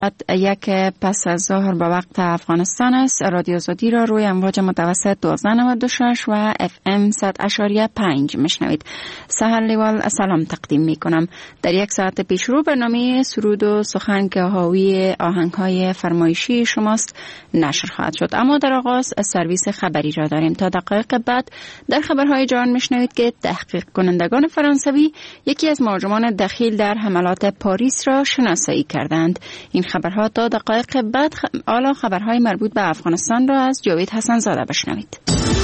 یک پس از ظهر به وقت افغانستان است. رادیو آزادی را روی امواج متوسط 1296 و FM 100.5 میشنوید. سهر لیوال سلام تقدیم می کنم. در یک ساعت پیش رو برنامه سرود و سخن که حاوی آهنگ‌های فرمایشی شماست نشر خواهد شد. اما در آغاز سرویس خبری را داریم. تا دقایق بعد در خبرهای جهان میشنوید که تحقیق کنندگان فرانسوی یکی از مهاجمان دخیل در حملات پاریس را شناسایی کردند. این خبرها تا دقایق بعد. حالا خبرهای مربوط به افغانستان را از جاوید حسن زاده بشنوید.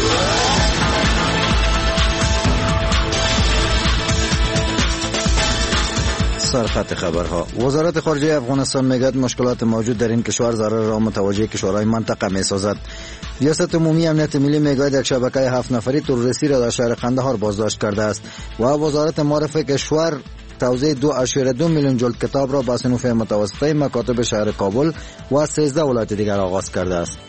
سرخط خبرها. وزارت خارجه افغانستان میگوید مشکلات موجود در این کشور ضرر را متوجه کشورهای منطقه میسازد. ریاست عمومی امنیت ملی میگوید یک شبکه 7 نفری تروریستی را در شهر قندهار بازداشت کرده است و وزارت معارف کشور توزیع 2.2 میلیون جلد کتاب را با صنوف متوسطه مکاتب شهر کابل و 13 ولایت دیگر آغاز کرده است.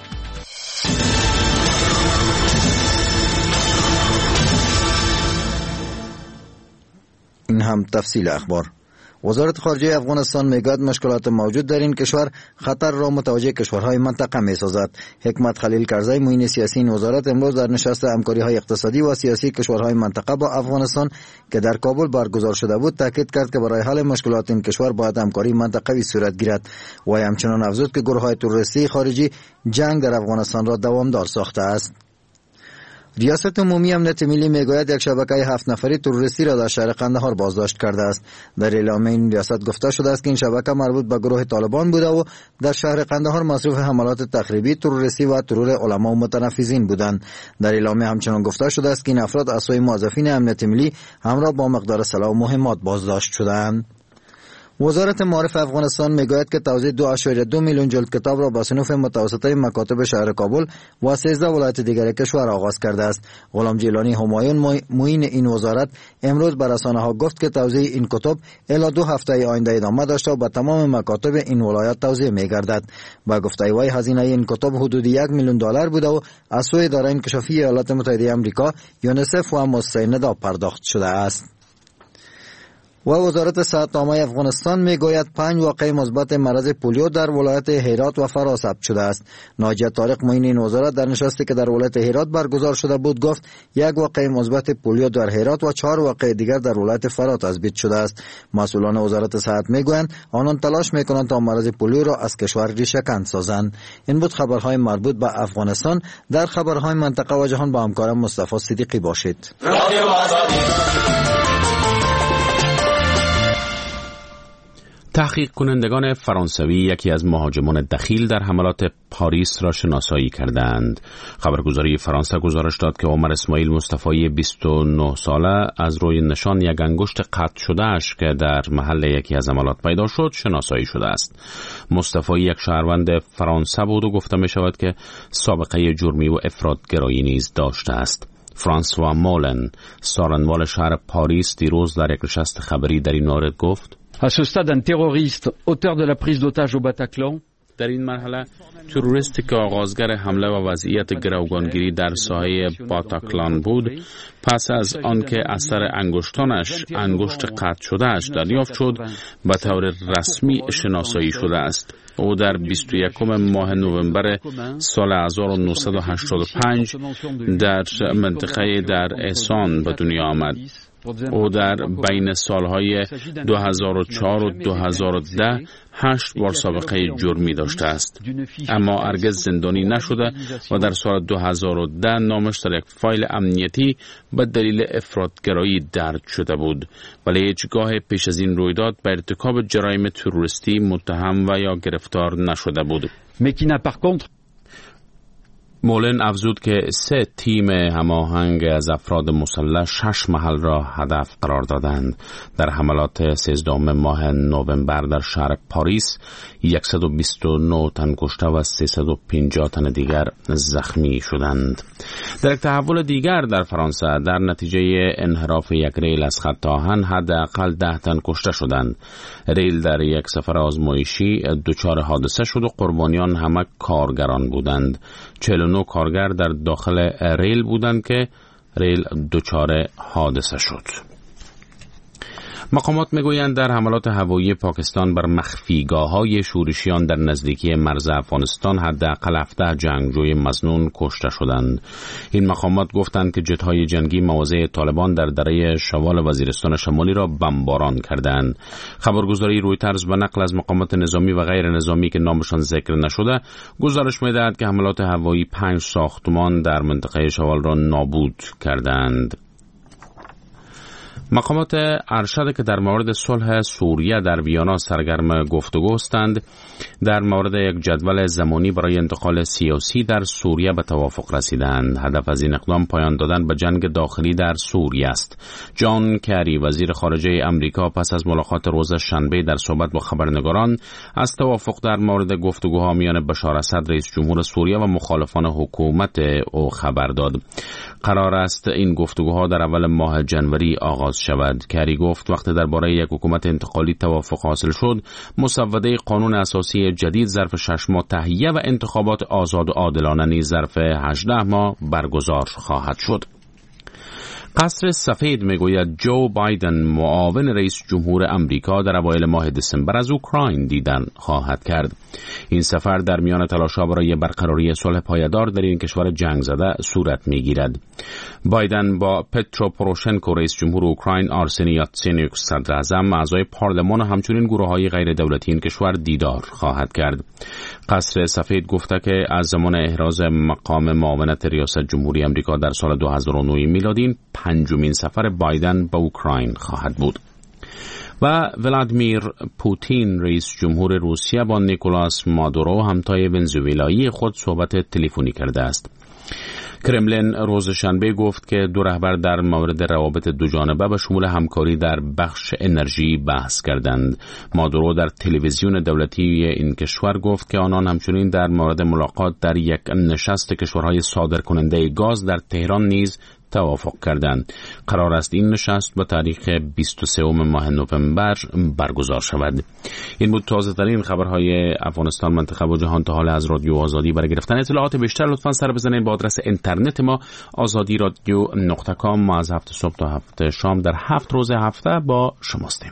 این هم تفصیل اخبار. وزارت خارجه افغانستان میگوید مشکلات موجود در این کشور خطر را متوجه کشورهای منطقه میسازد. حکمت خلیل کرزی معین سیاسی این وزارت امروز در نشست همکاری‌های اقتصادی و سیاسی کشورهای منطقه با افغانستان که در کابل برگزار شده بود تاکید کرد که برای حل مشکلات این کشور باید همکاری منطقوی صورت گیرد و همچنین افزود که گروه‌های تروریستی خارجی جنگ در افغانستان را دوامدار ساخته است. ریاست عمومی امنیت ملی میگوید یک شبکه 7 نفری تروریستی را در شهر قندهار بازداشت کرده است. در اعلامیه این ریاست گفته شده است که این شبکه مربوط به گروه طالبان بوده و در شهر قندهار مصروف حملات تخریبی، تروریستی و ترور علما و متنفذین بودند. در اعلامیه همچنین گفته شده است که این افراد از سوی موظفین امنیت ملی همراه با مقدار سلاح و مهمات بازداشت شدند. وزارت معارف افغانستان میگوید که توزیع 2.2 میلیون جلد کتاب را با صنوف متوسطه مکاتب شهر کابل و 13 ولایت دیگر کشور آغاز کرده است. غلام جیلانی همایون معین این وزارت امروز به رسانه‌ها گفت که توزیع این کتب الی 2 هفته آینده ادامه داشته و به تمام مکاتب این ولایت توزیع می‌گردد. با گفته وی هزینه این کتب حدود 1 میلیون دلار بوده و از سوی اداره انکشافی ایالات متحده آمریکا یونیسف و مؤسسه ندا پرداخت شده است. و وزارت صحت عامه افغانستان میگوید 5 واقعه مثبت مرض پولیو در ولایت هرات و فرا ثبت شده است. ناجیه طارق معین این وزارت در نشستی که در ولایت هرات برگزار شده بود گفت 1 واقعه مثبت پولیو در هرات و 4 واقعه دیگر در ولایت فرا تثبیت شده است. مسئولان وزارت صحت میگویند آنان تلاش میکنند تا مرض پولیو را از کشور ریشه‌کن سازند. این بود خبرهای مربوط به افغانستان. در خبرهای منطقه و جهان با همکارم مصطفی صدیقی باشید. تحقیق کنندگان فرانسوی یکی از مهاجمان دخیل در حملات پاریس را شناسایی کردند. خبرگزاری فرانسه گزارش داد که عمر اسماعیل مصطفی 29 ساله از روی نشان یک انگشت قطع شده‌اش که در محل یکی از حملات پیدا شد شناسایی شده است. مصطفی یک شهروند فرانسه بود و گفته می شود که سابقه جرمی و افراط‌گرایی نیز داشته است. فرانسوا مولن، سارنوال شهر پاریس، دیروز در یک نشست خبری در این مورد گفت: À ce stade, un terroriste auteur de la prise d'otage au Bataclan در این مرحله تروریستی که آغازگر حمله و وضعیت گروگانگیری در ساحه باتاکلان بود پس از آنکه اثر انگشتانش انگشت قطع شده‌اش دریافت شد به طور رسمی شناسایی شده است. او در 21 ماه نوامبر سال 1985 در منطقه در احسان به دنیا آمد. او در بین سالهای 2004 و 2010 8 بار سابقه جرمی داشته است، اما هرگز زندانی نشده و در سال 2010 نامش در یک فایل امنیتی به دلیل افراط‌گرایی درج شده بود، ولی هیچگاه پیش از این رویداد به ارتکاب جرایم تروریستی متهم و یا گرفتار نشده بود. مولن افزود که 3 تیم هماهنگ از افراد مسلح 6 محل را هدف قرار دادند. در حملات 13 ماه نوامبر در شهر پاریس 129 تن کشته و 350 تن دیگر زخمی شدند. در یک تحول دیگر در فرانسه در نتیجه انحراف یک ریل از خط آهن حداقل 10 تن کشته شدند. ریل در یک سفر آزمایشی دچار حادثه شد و قربانیان همه کارگران بودند. 49 کارگر در داخل ریل بودند که ریل دچار حادثه شد. مقامات میگویند در حملات هوایی پاکستان بر مخفیگاه‌های شورشیان در نزدیکی مرز افغانستان حداقل 17 جنگجوی مظنون کشته شدند. این مقامات گفتند که جت‌های جنگی مواضع طالبان در دره شوال وزیرستان شمالی را بمباران کردند. خبرگزاری رویترز به نقل از مقامات نظامی و غیر نظامی که نامشان ذکر نشده گزارش می‌دهد که حملات هوایی 5 ساختمان در منطقه شوال را نابود کردند. مقامات ارشد که در مورد صلح سوریه در ویانا سرگرم گفتگو هستند در مورد یک جدول زمانی برای انتقال سیاسی در سوریه به توافق رسیدند. هدف از این اقدام پایان دادن به جنگ داخلی در سوریه است. جان کری وزیر خارجه امریکا پس از ملاقات روز شنبه در صحبت با خبرنگاران از توافق در مورد گفتگوها میان بشار اسد رئیس جمهور سوریه و مخالفان حکومت او خبر داد. قرار است این گفتگوها در اول ماه جنوری آغاز شود. کری گفت وقتی درباره یک حکومت انتقالی توافق حاصل شد، مسوده قانون اساسی جدید ظرف 6 ماه تهیه و انتخابات آزاد و عادلانه نیز ظرف 18 ماه برگزار خواهد شد. قصر سفید میگوید جو بایدن معاون رئیس جمهور امریکا در اوایل ماه دسامبر از اوکراین دیدن خواهد کرد. این سفر در میان تلاش‌ها برای برقراری صلح پایدار در این کشور جنگ زده صورت میگیرد. بایدن با پترو پوروشنکو رئیس جمهور اوکراین، آرسنی یاتسینیوک صدر اعظم، اعضای پارلمان و همچنین گروه‌های غیر دولتی این کشور دیدار خواهد کرد. قصر سفید گفته که از زمان احراز مقام معاونت ریاست جمهوری امریکا در سال 2009 میلادی 5مین سفر بایدن به اوکراین خواهد بود. و ولادیمیر پوتین رئیس جمهور روسیه با نیکولاس مادورو همتای ونزوئلایی خود صحبت تلفنی کرده است. کرملین روز شنبه گفت که دو رهبر در مورد روابط دوجانبه به شمول همکاری در بخش انرژی بحث کردند. مادورو در تلویزیون دولتی این کشور گفت که آنان همچنین در مورد ملاقات در یک نشست کشورهای صادرکننده گاز در تهران نیز توافق کردند. قرار است این نشست به تاریخ 23 ماه نوامبر برگزار شود. این بود تازه ترین خبرهای افغانستان، منطقه و جهان تا حال از رادیو آزادی. برای گرفتن اطلاعات بیشتر لطفاً سر بزنید به آدرس اینترنت ما azadiradio.com. ما از 7 صبح تا 7 شام در 7 روز هفته با شماستیم.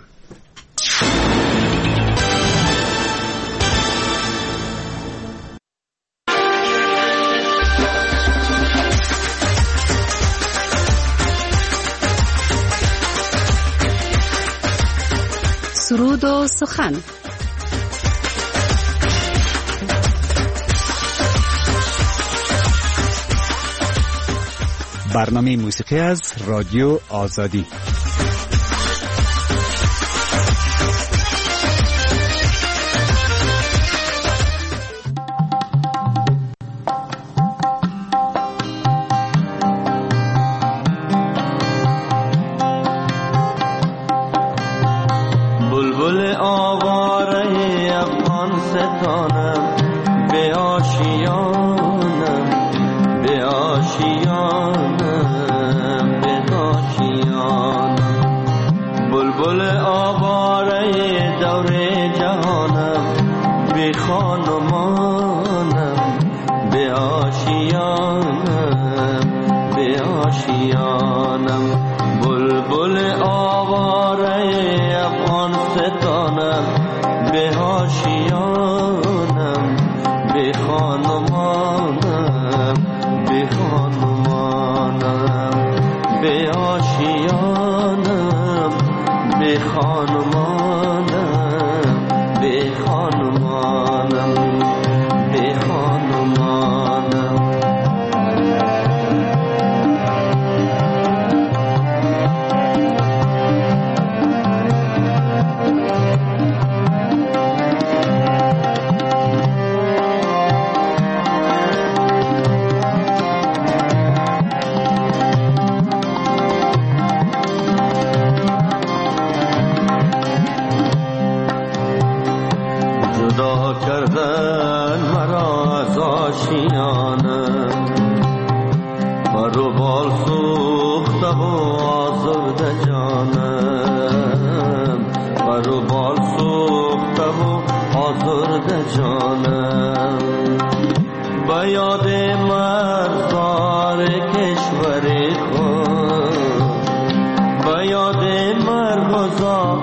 سرود و سخن. برنامه موسیقی از رادیو آزادی. یاد مرغ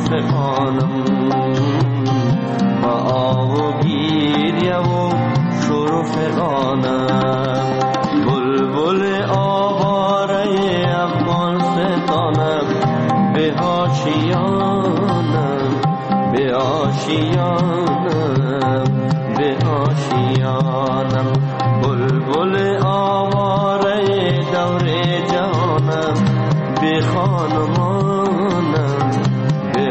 عاشقانم با آب و گیریه و شرفقانم بلبل آواره افغانستانم به آشیانم به آشیانم به آشیانم بلبل آواره دور جانم به خانمانم به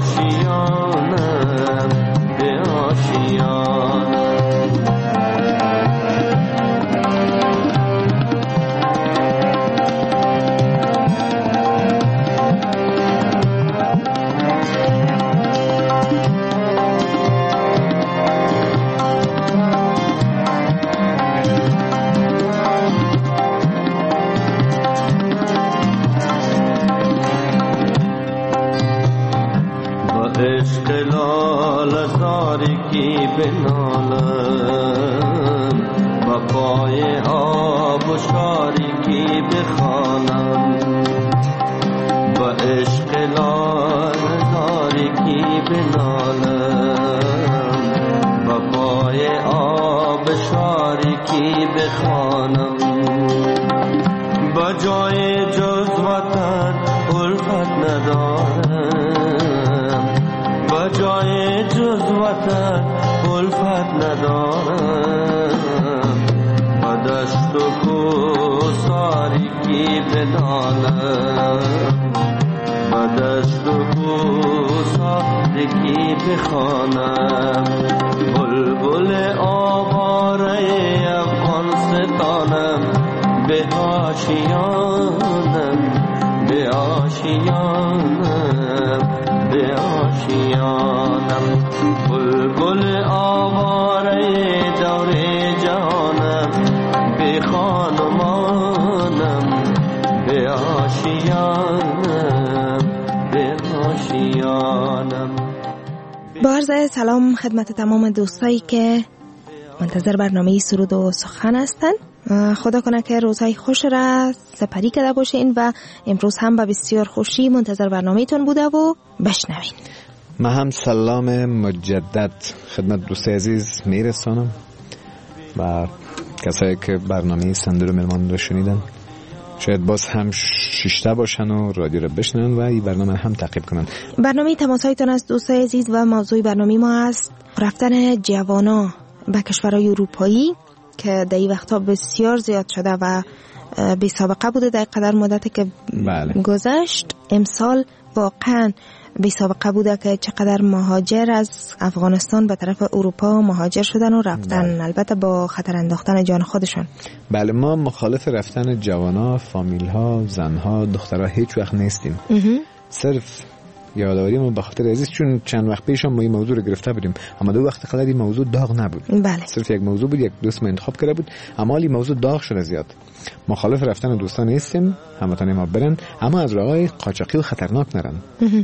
آشیانم به آشیانم عشق لال تاریکی بنالم و پای آب و شاریکی بخوانم و عشق لال تاریکی بنالم و پای آب شاریکی بخوانم با جای جز وطن الفت ندارم با جای جز وطن الفت ندارم با دشت و کوساریکی بدانم با دشت و کوساریکی بخوانم بلبل آواره افغانستانم به آشیانم به آشیانم به آشیانم بلبل آواره دور جانم به خانمانم به آشیانم به آشیانم. با عرض سلام خدمت تمام دوستایی که منتظر برنامه سرود و سخن هستن. خدا کنه که روزهای خوش را سپری کرده باشین و امروز هم با بسیار خوشی منتظر برنامه‌تون بوده و بشنوین. من هم سلام مجدد خدمت دوست عزیز میرسانم و کسایی که برنامه صندوق مهمان رو شنیدن شاید باز هم شیشته باشن و رادیو رو بشنن و این برنامه هم تعقیب کنن. برنامه تماسهایتان از دوستای عزیز و موضوع برنامه ما است رفتن جوانا به کشورهای اروپایی که در این وقتا بسیار زیاد شده و بی سابقه بوده در قدر مدتی که گذشت. امسال واقعا بی سابقه بوده که چقدر مهاجر از افغانستان به طرف اروپا مهاجر شدن و رفتن، البته با خطر انداختن جان خودشون. بله، ما مخالف رفتن جوانا، فامیل‌ها، زن‌ها، دخترها هیچ وقت نیستیم. صرف یادآوری ما به خاطر عزیز چون چند وقت پیش ما این موضوع رو گرفته بودیم، اما دو وقت قبل این موضوع داغ نبود. بله. صرف یک موضوع بود، یک دوست ما انتخاب کرده بود، اما این موضوع داغ شده زیاد. مخالف رفتن دوستان نیستیم، هموطنان ما برن، اما از راههای قاچاقی و خطرناک نرن.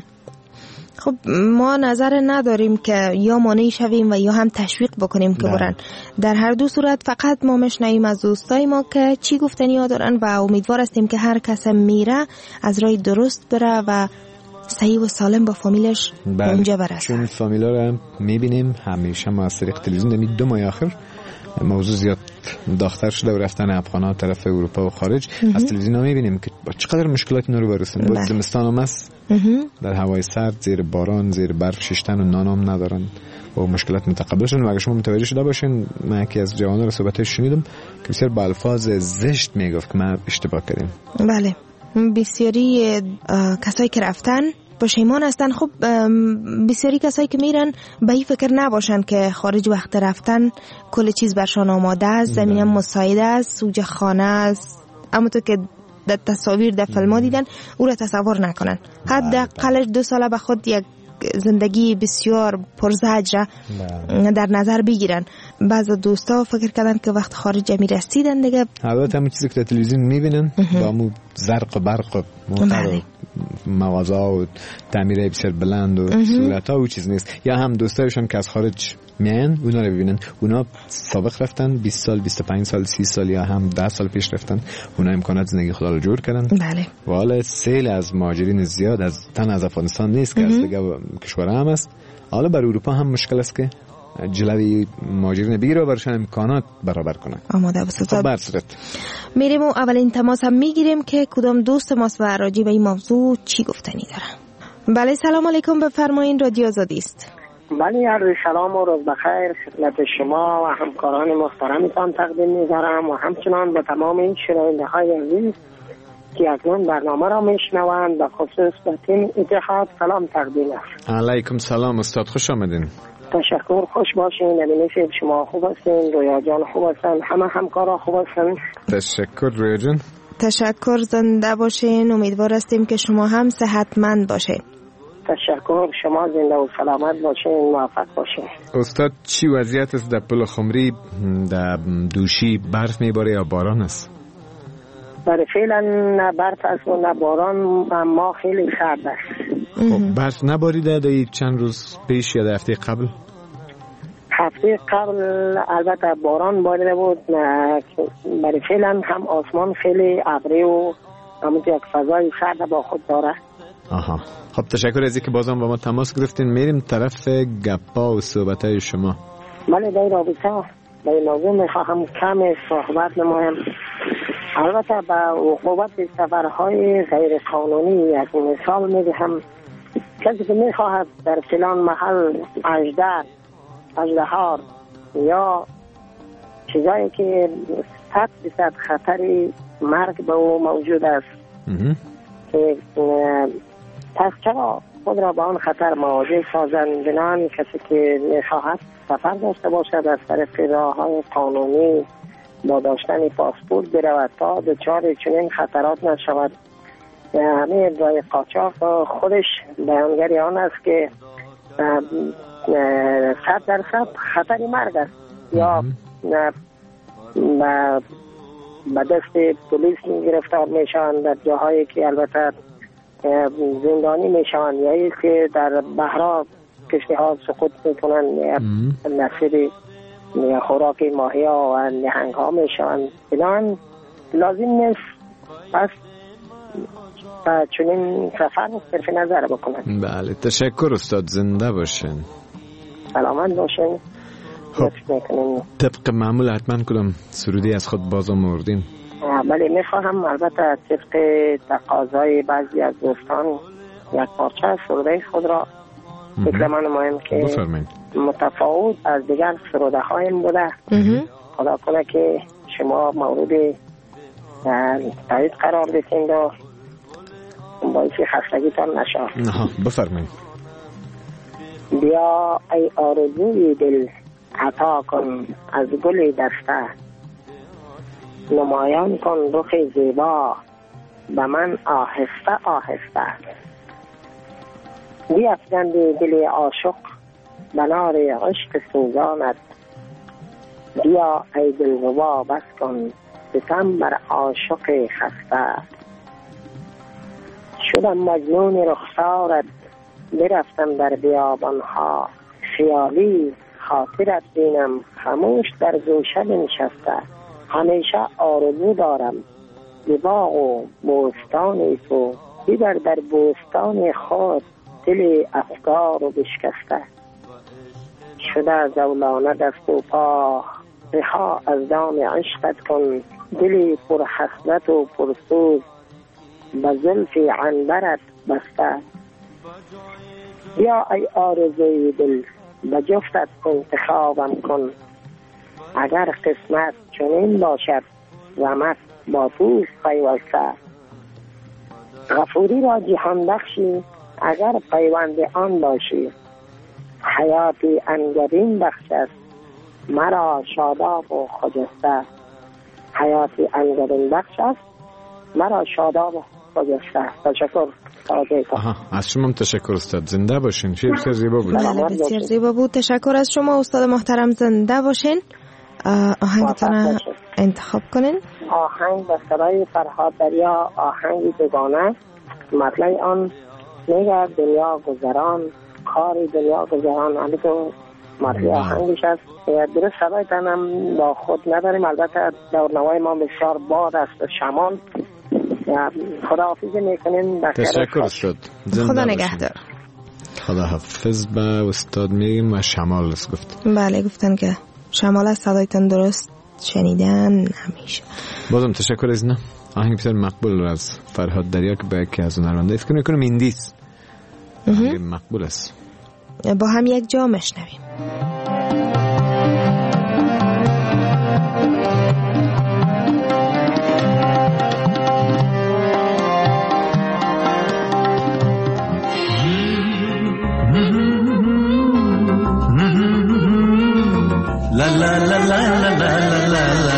خب ما نظر نداریم که یا مانع شویم و یا هم تشویق بکنیم که برن. در هر دو صورت فقط ما میشنویم از دوستای ما که چی گفتنی ها دارن و امیدوار هستیم که هر کس میره از راه درست بره و صحیح و سالم با فامیلش اونجا برسه. چون فامیلا رو میبینیم همیشه ما از طریق تلویزیون دمید 2 ماه آخر موضوع زیاد داغ‌تر شده و رفتن افغان‌ها طرف اروپا و خارج. از تلویزیون ها میبینیم که با چقدر مشکلات اینا رو برسن. با زمستان هم است، در هوای سرد، زیر باران، زیر برف ششتن و نانم ندارن و مشکلات متقابل شدن. و اگه شما متوجه شده باشین، من یکی از جوانان رو صحبتش شنیدم که بسیار با الفاظ زشت میگفت که ما اشتباه کردیم. بله، بسیاری کسایی که رفتن پشیمان هستن. خب بسیاری کسایی که میرن به این فکر نباشن که خارج وقت رفتن کل چیز برشان آماده است، زمینم مساعده است، سوژه خانه است، اما تو که در تصاویر در فیلم ها دیدن او را تصور نکنن. حداقل 2 ساله به خود یک زندگی بسیار پرزجر در نظر بگیرن. بعضی دوستا فکر کردن که وقت خارج میرسیدن دیگه البته همون چیزی که در تلویزیون میبینن با مو زرق و برق و موتر مغازه و تعمیره بسیار بلند و سهولت ها و چیز نیست. یا هم دوستایشان که از خارج میان اونا رو ببینن، اونا سابق رفتن 20 سال 25 سال 30 سال یا هم 10 سال پیش رفتن، اونا امکانات زندگی خود رو جور کردن. بله. و حالا سیل از مهاجرین زیاد از افغانستان نیست که از دیگه کشورها هم است. حالا بر اروپا هم مشکل است که جلوی مهاجرین بگیره و برشان امکانات برابر کنه. آماده بسید. برصورت میریم و اولین تماس هم میگیریم که کدام دوست ماست و راجع به این موضوع چی گفتنی داره. بله سلام علیکم، بفرمایید، رادیو آزادی است. بله عرض سلام و روز بخیر خدمت شما و همکاران محترمتان تقدیم می‌دارم و همچنان به تمام این شنونده‌های عزیز که اکنون برنامه را میشنوند و خصوص به تیم اتحاد سلام تقدیم است. علیکم سلام استاد، خوش آمدین. تشکر، خوش باشین. نبینید شما خوب هستین، رویا جان خوب هستن، همه همکارا خوب هستن. تشکر رویا جان. تشکر، زنده باشین. امیدوار هستیم که شما هم صحتمند باشین. تشکر، شما زنده و سلامت باشین، موفق باشین. استاد چی وضعیت است در پل خمری؟ در دوشی برف میباره یا باران است؟ برای فعلا نه برف است و نه باران، ما خیلی سرد است. خب برف نباریده در چند روز پیش یا در هفته قبل؟ هفته قبل البته باران باریده بود. برای فعلا هم آسمان خیلی ابری و همونطور یک فضای سرد با خود داره. آها، خب تشکر از اینکه بازم با ما تماس گرفتین. میریم طرف گپا و صحبتای شما. بله، در رابطه با این موضوع میخواهم کم صحبت نمایم. البته با عقوبت سفرهای غیر قانونی یک مثال میدهم. کسی که میخواهد در فلان محل اژدها یا چیزایی که 100% خطر مرگ به او موجود است که پس چرا خود را به آن خطر مواجه سازند؟ بنابراین کسی که میخواهد سفر داشته باشد از طریق راه‌های قانونی با داشتن پاسپورت برود تا دچار چنین خطرات نشود. همه راه قاچاق خودش بیانگر آن است که 100% خطر مرگ است یا به دست پلیس گرفتار میشوند در جاهایی که البته زندانی میشوند یا ای که در بحرها کشتی ها سقوط میکنند نصیب خوراک ماهی ها و نهنگ ها میشوند. بنابراین لازم نیست پس چنین سفر صرف نظر بکنند. بله تشکر استاد، زنده باشین، سلامت باشین. خب طبق معمول حتما کدام سرودی از خود باز آوردین؟ بله میخواهم البته طبق تقاضای بعضی از دوستان یک پارچه سروده خود را بکلمه نمایم که متفاوت از دیگر سروده هایم بوده. خدا کنه که شما مورد تایید قرار بسید و باعث خستگیتان نشد. بفرمایید. بیا ای آرزوی دل عطا کن از گل دسته، نمایان کن رخ زیبا به من آهسته آهسته. بیفکند دل عاشق به نار عشق سوزانت، بیا ای دلربا بس کن ستم بر عاشق خسته. شدم مجنون رخسارت برفتم در بیابانها، خیالی خاطرت بینم خموش در گوشه بنشسته. همیشه آرزو دارم به باغ و بوستان تو، ببر در بوستان خود دل افکار و بشکسته. شده زولانه دست و پا رها از دام عشقت کن، دلی پر حسرت و پرسوز به زلف عنبرت بسته. بیا ای آرزوی دل به جفتت انتخابم کن، اگر قسمت چنین باشد زحمت با توست پیوسته. غفوری را جهان بخشی اگر پیوند آن باشی، حیاتی انگبین بخش است مرا شاداب و خجسته. حیاتی انگبین بخش است مرا شاداب و خجسته. تشکر. از شما تشکر استاد، زنده باشین. شعر بسیار زیبا بود. بسیار زیبا بود. تشکر از شما استاد محترم، زنده باشین. آهنگتان انتخاب کنین. آهنگ به صدای فرهاد دریا، آهنگی دوگانه مطلع آن میگه دنیا گذران، کار دنیا گذران. همین تو مطلع آهنگش است. درست صدایتان هم با خود نداریم، البته دورنوای ما بسیار باد است، شمال. خداحافظی میکنیم. تشکر استاد. خدا نگهدار. خدا حافظ. به استاد میگیم و شمال است گفت. بله گفتن که شمال است. صدایتان درست شنیدن نمیشه. بازم تشکر از نه. آهنگ بسیار مقبول از فرهاد دریا که به یکی از هنرمندان فکر میکنم ایندیس مقبول است. با هم یک جا مشنویم. La la la la la la la la.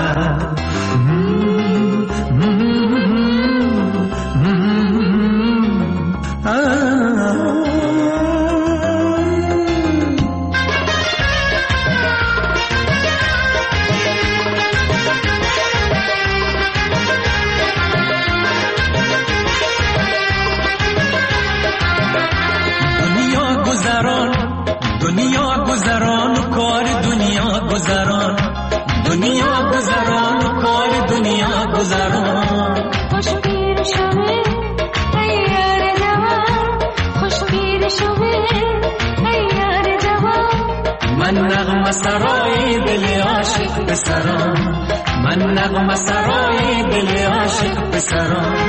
دنیا گذران کار دنیا گذران، دنیا گذران کار دنیا گذران. خوش پیر شوه ای یار جوان، خوش پیر شوه ای یار جوان. من نغمه سرای دل عاشق پسران، من نغمه سرای دل عاشق پسران.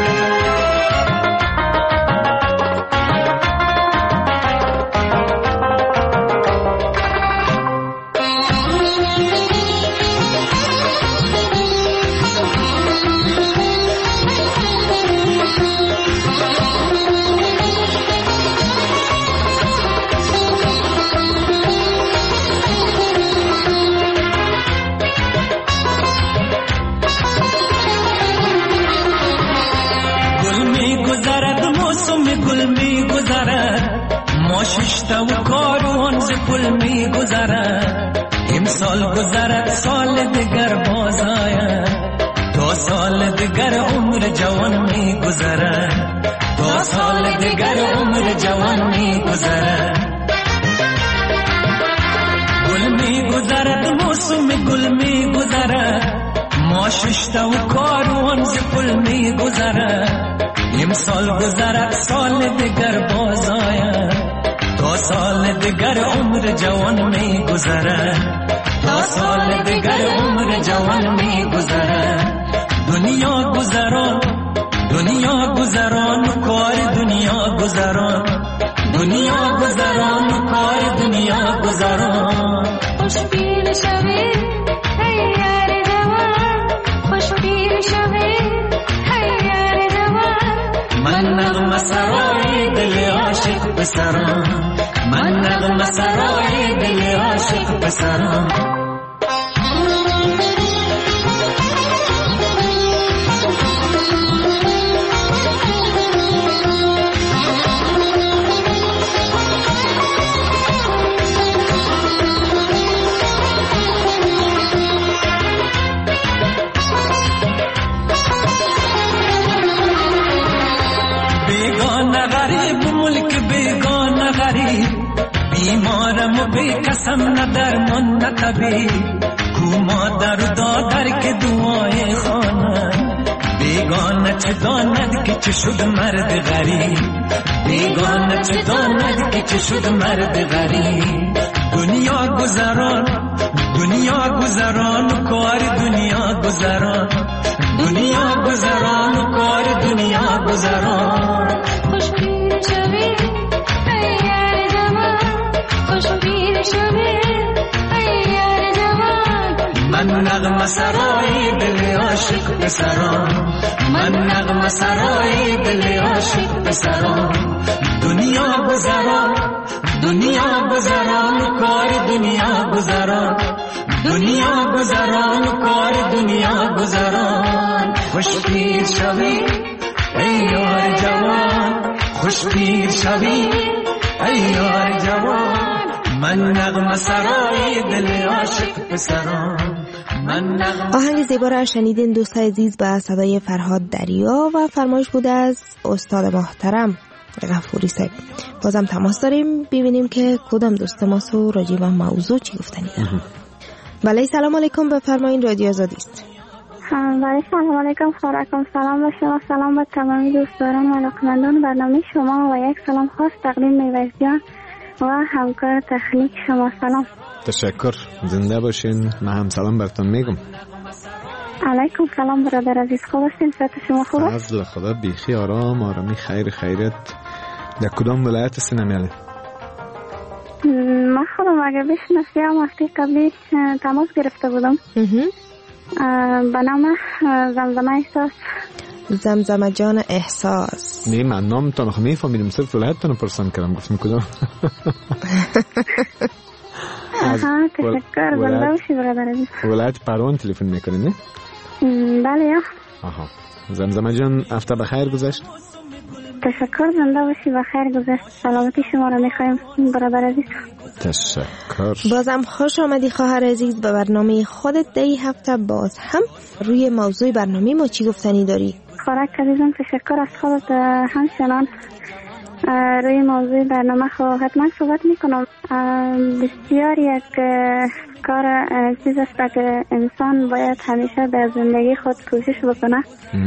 ششتا و کاروان ز پل می گذرد، امسال گذرد سال دیگر باز آید، تا سال دیگر عمر جوان می گذرد، تا سال دیگر عمر جوان می گذرد. گل می گذرد موسم گل می گذرد، ما ششتا و کاروان ز پل می گذرد، امسال گذرد سال دیگر باز آید، تا سال دیگر عمر جوان می گذرد، تا سال دیگر عمر جوان می گذرد. دنیا گذران، دنیا گذران کار دنیا گذران، دنیا گذران کار دنیا گذران. خوش پیر شوی ای یار جوان، خوش پیر شوی ای یار جوان. من نغمه سرای دل عاشق پسران، من نغمه سرای دل عاشق پسران. بیگانه غریب ملک بیگانه غریب، بیمارم و بی قسم نه درمان نه طبیب، کو مادر دادر که دعای خانه، بیگانه چه داند که چه شد مرد غریب، بیگانه چه داند که چه شد مرد غریب. دنیا گذران، دنیا گذران کار دنیا گذران، دنیا گذران کار دنیا گذران. خوش پیر شوی ای یار جوان، خوش پیر شوی ای یار جوان. من نغمه سرای دل عاشق پسران، من نغمه سرای دل عاشق پسران. دنیا گذران، دنیا گذران کار دنیا گذران، دنیا گذران کار دنیا گذران. خوش پیر شوی ای یار جوان، خوش پیر شوی ای یار جوان. من نغمه سرای دل عاشق پسران، آهنگ زیبا را شنیدین دوستای عزیز به صدای فرهاد دریا و فرمایش بوده از استاد محترم غفوری صاحب. بازم تماس داریم ببینیم که کدام دوست ما سو راجع به موضوع چی گفتنی داره. بله سلام علیکم، بفرمایید رادیو آزادی است. بله سلام علیکم، خورکم سلام به شما، سلام به تمامی دوستداران و علاقمندان برنامه شما و یک سلام خاص تقدیم میوز جان و همکار تکنیک شما. سلام. تشکر، زنده باشین. من هم سلام براتون میگم. علیکم سلام برادر عزیز، خوب هستین؟ صحت شما خوب است؟ فضل خدا بیخی، آرامی، خیریت. در کدام ولایت هستین امیاله؟ من خودم اگر بشناسیم هفته قبلی تماس گرفته بودم به نام زمزمه احساس. زمزمه جان احساس. نه من نامتان خو میفهمیدم، صرف ولایتتان پرسان کردم، گفتم کدام. تشکر، زنده باشی برادر عزیز. ولایت پروان تلفن میکنین نه؟ بله یا. زمزمه جان هفته بخیر گذشت؟ تشکر، زنده باشی، بخیر گذشت. سلامتی شما را میخوایم برادر عزیز. تشکر. بازم خوش آمدی خواهر عزیز به برنامه خودت. دی هفته باز هم روی موضوع برنامه ما چی گفتنی داری؟ خورک عزیزم تشکر از خودت. همچنان روی موضوع برنامه حتما صحبت میکنم. بسیار یک کار چیز است که انسان باید همیشه در زندگی خود کوشش بکنه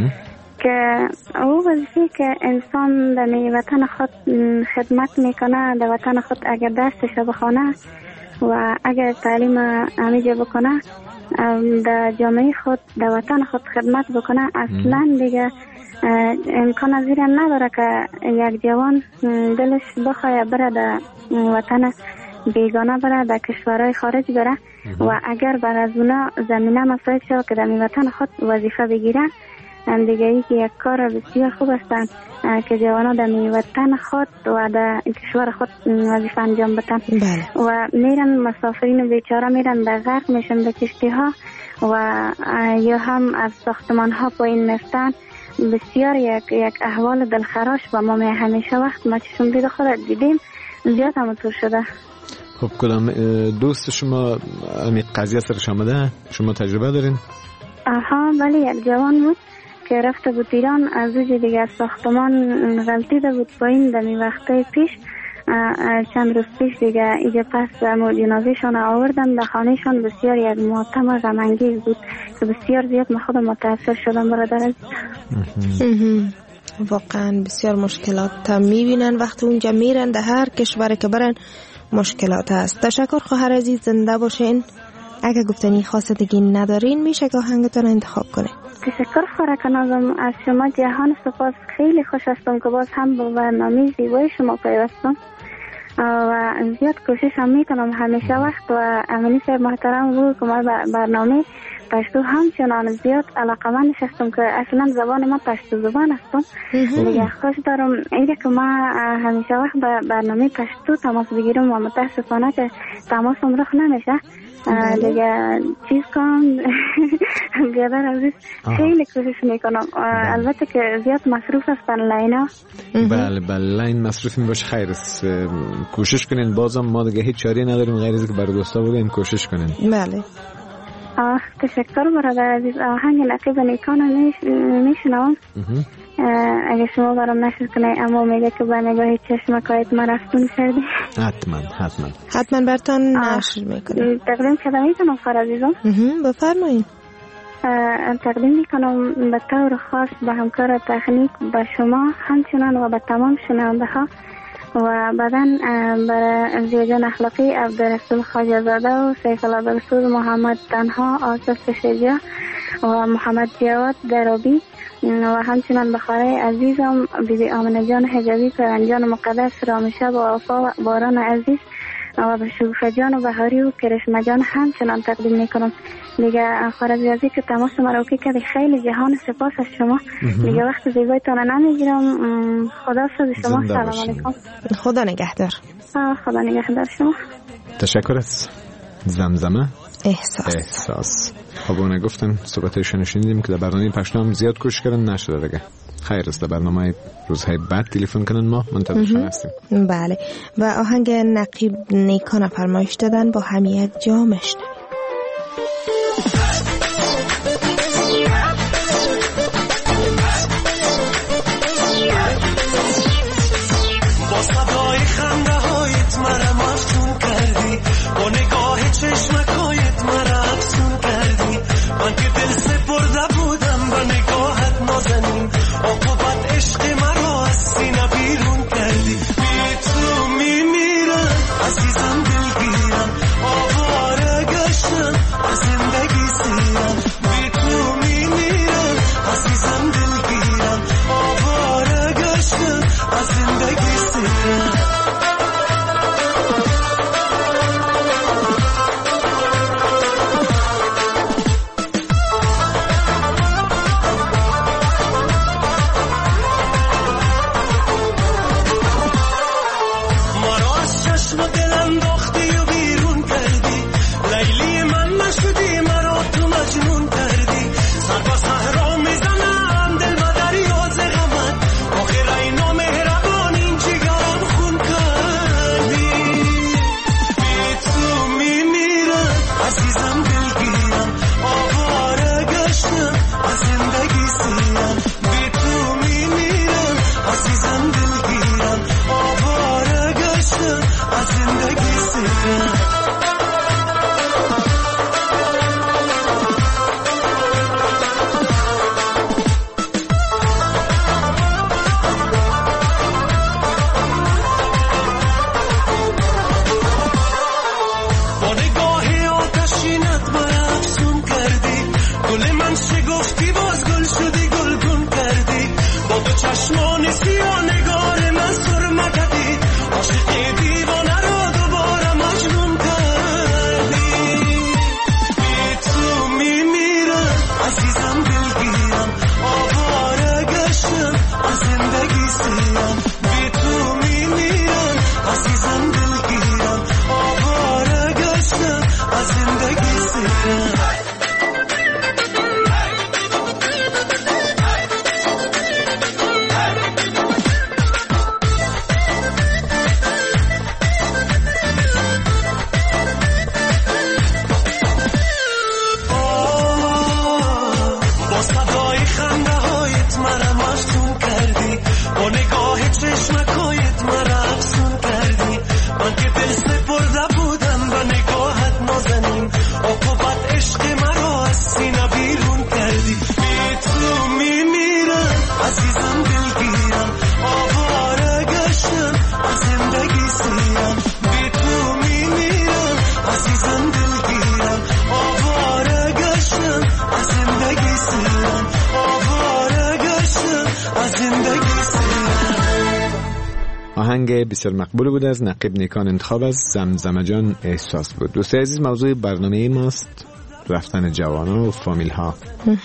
که او وظیفه که انسان در وطن خود خدمت میکنه، در وطن خود اگر دستش بخونه و اگر تعلیم همیشه بکنه، در جامعه خود در وطن خود خدمت بکنه، اصلا دیگه امکان از این نداره که یک جوان دلش بخواه بره در وطن بیگانه، بره در کشورهای خارج بره و اگر بر از اونا زمینه مساعد شد که در وطن خود وظیفه بگیره، دیگه ای که یک کار بسیار خوب هستند که جوانا در وطن خود و در کشور خود وظیفه انجام بدن. و میرن مسافرین بیچاره میرن در غرق میشن به کشتی ها و یا هم از ساختمان ها پایین میفتن. بسیار یک احوال دلخراش و ما همیشه وقت ما چشم دید خود دیدیم زیاد همونطور شده. خب کدام دوست شما امی قضیه سرش آمده؟ شما تجربه دارین؟ بله، یک جوان بود که رفته بود ایران، از اوج دیگه از ساختمان غلطیده بود پایین دمی وقته پیش، چند روز پیش دیگه ایجا پس جنازه‌شان آوردن به خانهشان. بسیار یک ماتم و غم‌انگیز بود که بسیار زیاد من خودم متاثر شدم برادر عزیز. واقعا بسیار مشکلات میبینن وقتی اونجا میرن، در هر کشوری که برن مشکلات هست. تشکر خواهر عزیز، زنده باشین. اگه گفتنی خاص دیگه ندارین میشه که آهنگتون انتخاب کنین. تشکر خورک نازم از شما جهان سپاس. خیلی خوش هستم که باز هم با برنامه زیبای شما پیوستم و زیاد کوشش هم میکنم همیشه وقت و امینی صاحب محترم بود که ما برنامه پشتو همچنان زیاد علاقمند هستم که اصلا زبان ما پشتو زبان هستم. دیگه خوش دارم اینکه که ما همیشه وقت به برنامه پشتو تماس بگیرم و متاسفانه که تماسم رخ نمیشه. دیگه چیز کنم بیادر عزیز خیلی کوشش میکنم. البته که زیاد مصروف هستن لینا. بله لاین مصروف می باشه، خیر است. کوشش کنین. بازم ما دیگه هیچ چاره نداریم غیر از که برای دوستا بگیم کوشش کنین. بله. تشکر برادر عزیز. آهنگ نقیب نیکان میشنوم اگه شما برام نشر کنه، اما میگه که با نگاه چشم کایت ما رفتون کردی. حتما برتان نشر میکنیم. تقدیم کده میکنم خواهر عزیزم. بفرمایید. تقدیم میکنم به طور خاص به همکار تکنیک، به شما همچنان و به تمام شنونده ها و بعدن برای زیجان اخلاقی عبدالرسول خواجه زاده و سیف الله عبدالرسول محمد تنها آصف شجاع و محمد جواد درابی و همچنان بخاره عزیزم بیبی آمنه جان حجابی، پرنجان مقدس، رامشب و وفا و باران عزیز و به شوفه جان و بهاری و کرشمه جان همچنان تقدیم میکنم. دیگه خارج ازی که تماس مراوکی کردی خیلی جهان سپاس از شما. دیگه وقت زیبایتان نمیگیرم. خدا ساز شما. سلام علیکم. خدا نگهدار. خدا نگهدار شما. تشکر از زمزمه احساس. خب اونه گفتم صحبتشون شنیدیم که در برنامه پشتو هم زیاد کوشش کردن نشده دیگه. خیر است، در برنامه روزهای بعد تلفن کنن ما منتظرشون هستیم. بله و آهنگ نقیب نیکان فرمایش دادن با همیت جامش. از زندگی سیرم. آهنگ بسیار مقبول بود از نقیب نیکان انتخاب از زمزمه جان احساس بود. دوستای عزیز، موضوع برنامه ماست رفتن جوانا و فامیل ها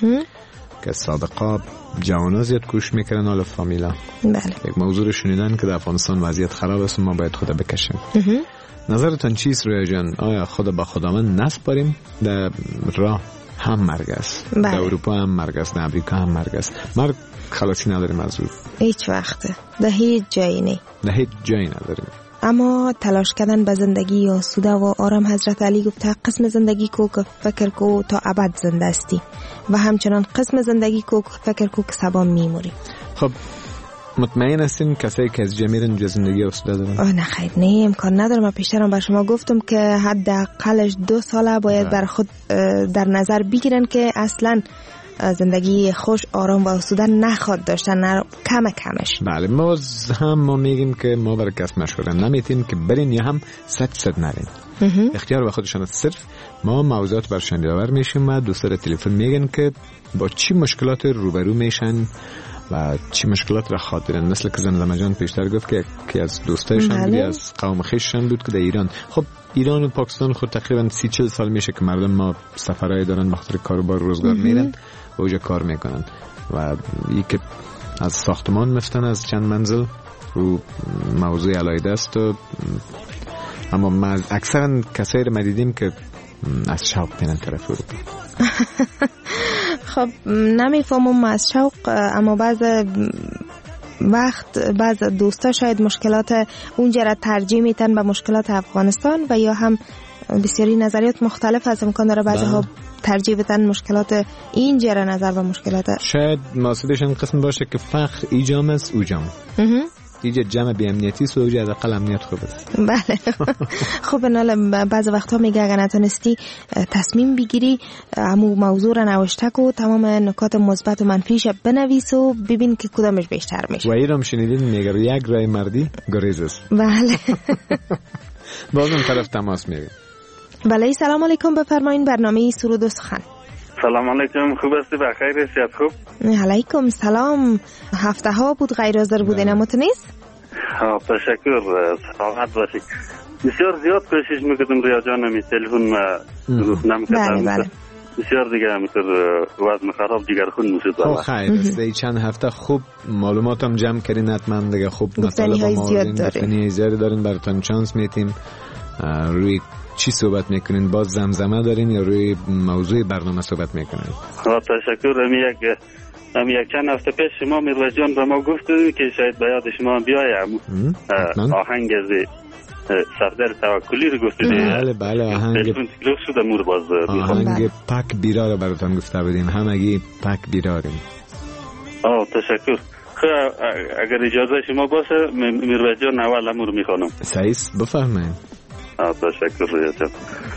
که سابقا جوانا زیاد کوش میکردن حالا فامیلا. بله. یک موضوع رو شنیدن که در افغانستان وضعیت خراب است و ما باید خدا بکشیم. نظرتان چیست رویا جان؟ آیا خدا با خداوند نسپاریم؟ در راه هم مرگ است. بله. در اروپا هم مرگ است، در امریکا هم مرگ است. مرگ خلاصی نداریم از او. هیچ وقته. در هیچ جایی نه. در هیچ جایی نداریم. اما تلاش کردن به زندگی آسوده و آرام، حضرت علی گفته قسم زندگی کو که فکر کو تا ابد زنده استی و همچنان قسم زندگی کو که فکر کو که سبا میموری. خب مطمئن هستین کسایی که از جمیرن جو زندگی آسوده دارن؟ نه خیر، نه امکان نداره. من پیشترم بر شما گفتم که حداقلش 2 ساله باید بر خود در نظر بگیرن که اصلا زندگی خوش، آرام و آسوده نخواد داشتن، کمش. بله، ما میگیم که ما برای کس مشغول نمیتیم که برین یا هم 100 نرین. اختیار به خودشان. صرف ما موضوعات برشان یادآور میشیم و دوستان تلفن میگن که با چی مشکلات روبرو میشن و چی مشکلات را خاطرن. مثل که زمزمه جان پیشتر گفت که از دوستایشان بودی، از قوم خویششان بود که در ایران. خب ایران و پاکستان خود تقریبا 30-40 سال میشه که مردم ما سفرهای دارن، بخاطر کاروبار روزگار میرن و اونجا کار میکنن و یکی از ساختمان مفتن از چند منزل و موضوع علایده است. اما ما اکثرا کسایی رو دیدیم که از شوق میرن طرف اروپا. خب نمیفهمم از شوق، اما بعض دوستا شاید مشکلات اونجا را ترجیح میتن به مشکلات افغانستان و یا هم بسیاری نظریات مختلف از امکان داره بعضی ها ترجیح بدن مشکلات اینجا را نظر به مشکلات. شاید ماسدشون قسم باشه که فقر ایجام است اوجام. اینجا جمع بی امنیتی است و اونجا حداقل امنیت خوب است. بله. خب ناله بعض وقتا میگه اگر نتونستی تصمیم بگیری همون موضوع را نوشته کو، تمام نکات مثبت و منفیش بنویس و ببین که کدامش بیشتر میشه. و ایرام شنیدین میگه یک رای مردی گریز است. بله. باز اون طرف تماس میگیریم. بله، سلام علیکم، بفرمایین. برنامه سرود و سخن. سلام علیکم، خوب هستی؟ بخیر هستی؟ خوب؟ علیکم سلام. هفته ها بود غیر حاضر بودین اما تو نیست؟ تشکر، سلامت باشی. بسیار زیاد کوشش میکردم ریا جانم تلفن نمیکردم. بله. بسیار دیگه همینطور وزن خراب دیگر خون میشد. خیر است. چند هفته خوب معلوماتم جمع کردین، حتما دیگه خوب مطالب های زیاد دارین. زیاد دارین، براتون چانس میتیم. روی چی صحبت میکنین؟ باز زمزمه دارین یا روی موضوع برنامه صحبت میکنین؟ تشکر. هم یک چند هفته پیش شما میروز جان به ما گفتید که شاید به یاد شما بیایم آهنگ از سردار توکلی رو گفتید. بله آهنگ شده مور باز آهنگ پاک بیرار رو براتون گفته بودیم، همگی پاک بیراریم. تشکر. اگر اجازه شما باشه میروز جان اول امور میخوانم. صحیح بفرمایید. تشکر ریاضت.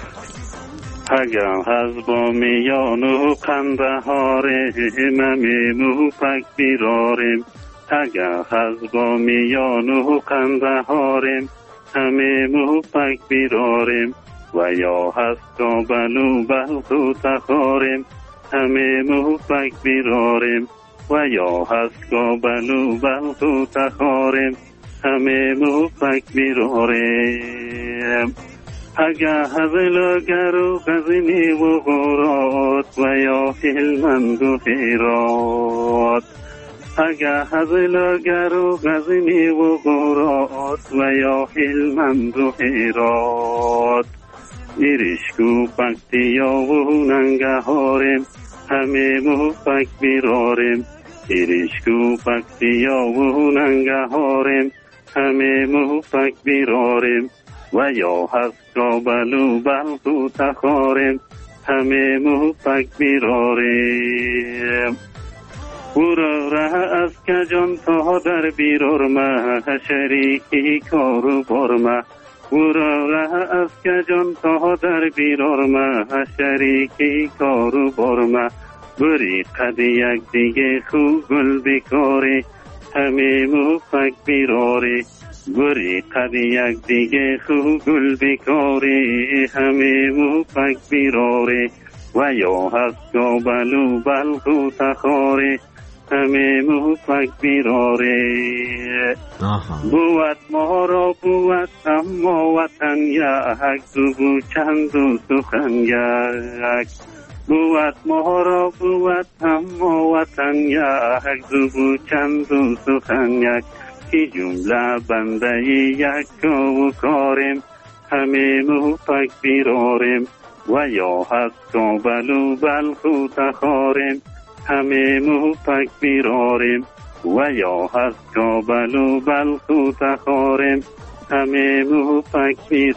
اگر از با میان و قندهاره ممینو پک بیراریم، اگر از با میان و قندهاره همه پک بیراریم، و یا هست کابلو بلخو تخاریم همه پک بیراریم، و یا هست کابلو بلخو تخاریم همه پک بیراریم. اگه هزلگر و غزنی و غورات و یا هلمند و هرات، اگه هزلگر و غزنی و غورات و یا هلمند و هرات، ایرشکو پکتیا و ننگهارم همه پک بیرارم، ایرشکو پکتیا و ننگهارم همه پک بیرارم، و یا هست کابلو بلخو تخارم همه پک بیرارم. برو ره از کجان تا در بیرارمه شریکی کارو بارمه، برو ره از کجان تا در بیرارمه شریکی کارو بارمه، بری قد یک دیگه خوب گل بکاری همه پک بیراری، بری قد یک دیگه خوب گل بکاری همه پک بیراری، و یا هست کابلو بلخو تخاری همه پک بیراری. بود ما را بود اما وطن یک، دو چند و سخن یک، بود ما را بود اما وطن یک، دو چند و سخن یک، که جمله بنده یک و کارم همه پک بیرارم، و یا هست کابلو بلخو تخارم همه پک بیرارم، و یا هست کابلو بلخو تخارم همه پک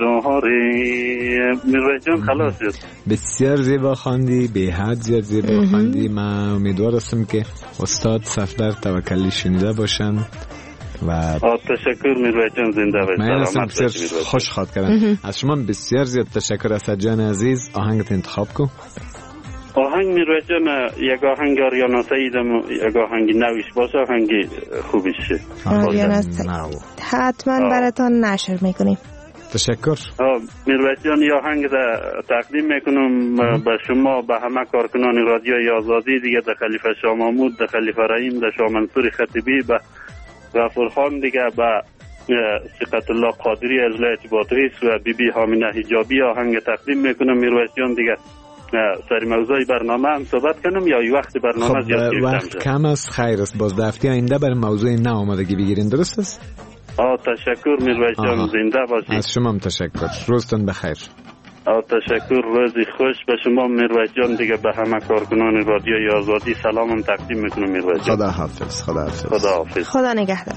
بیرارم. میروز جان خلاص شد. بسیار زیبا خواندی، به حد زیاد زیبا خواندی. من امیدوار هستم که استاد صفدر توکلی شنیده باشن و تشکر میروز جان، زنده باشید. من هستم بسیار خوش خواد کردم از شما. بسیار زیاد تشکر اسد جان عزیز. آهنگت انتخاب کو. آهنگ میروز جان یک آهنگ آریانا سعیدم، یک آهنگ نویش باشه، آهنگ خوبیش شه. آریانا سعید حتما براتان نشر میکنیم. تشکر. میروز جان یا آهنگ تقدیم میکنم به شما، به همه کارکنان رادیوی آزادی دیگه، ده خلیفه شاه محمود، ده خلیفه رحیم، ده شاه منصور خطیبی، به غفور خان دیگه، به ثقت الله قادری از ولایت بادغیس و بی بی حامینه حجابی آهنگ تقدیم میکنم. میروز جان دیگه سر موضوع برنامه هم صحبت کنم یا این وقت برنامه زیاد گرفتم؟ وقت کم است، خیر است. باز دفعه آینده بر موضوع نه آمادگی بگیرین، درست است؟ تشکر میروز جان، زنده باشید. از شما هم تشکر. روزتون بخیر. تشکر، روزی خوش به شما میروز جان دیگه. به همه کارکنان رادیوی آزادی سلامم تقدیم میکنم میروز جان. خدا حافظ. خدا حافظ. خدا حافظ. خدا نگهدار.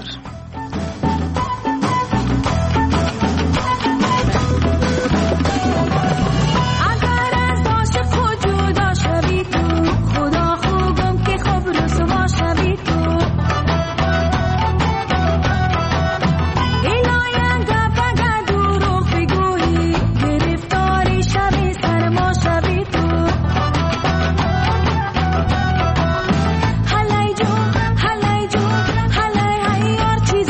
چیز